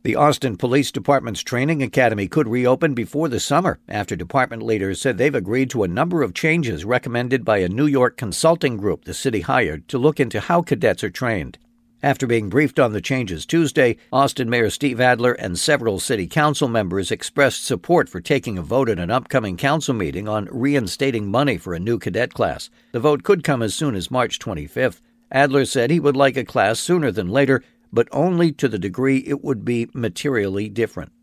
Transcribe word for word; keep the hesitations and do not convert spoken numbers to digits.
The Austin Police Department's training academy could reopen before the summer after department leaders said they've agreed to a number of changes recommended by a New York consulting group the city hired to look into how cadets are trained. After being briefed on the changes Tuesday, Austin Mayor Steve Adler and several city council members expressed support for taking a vote at an upcoming council meeting on reinstating money for a new cadet class. The vote could come as soon as March twenty-fifth. Adler said he would like a class sooner than later, but only to the degree it would be materially different.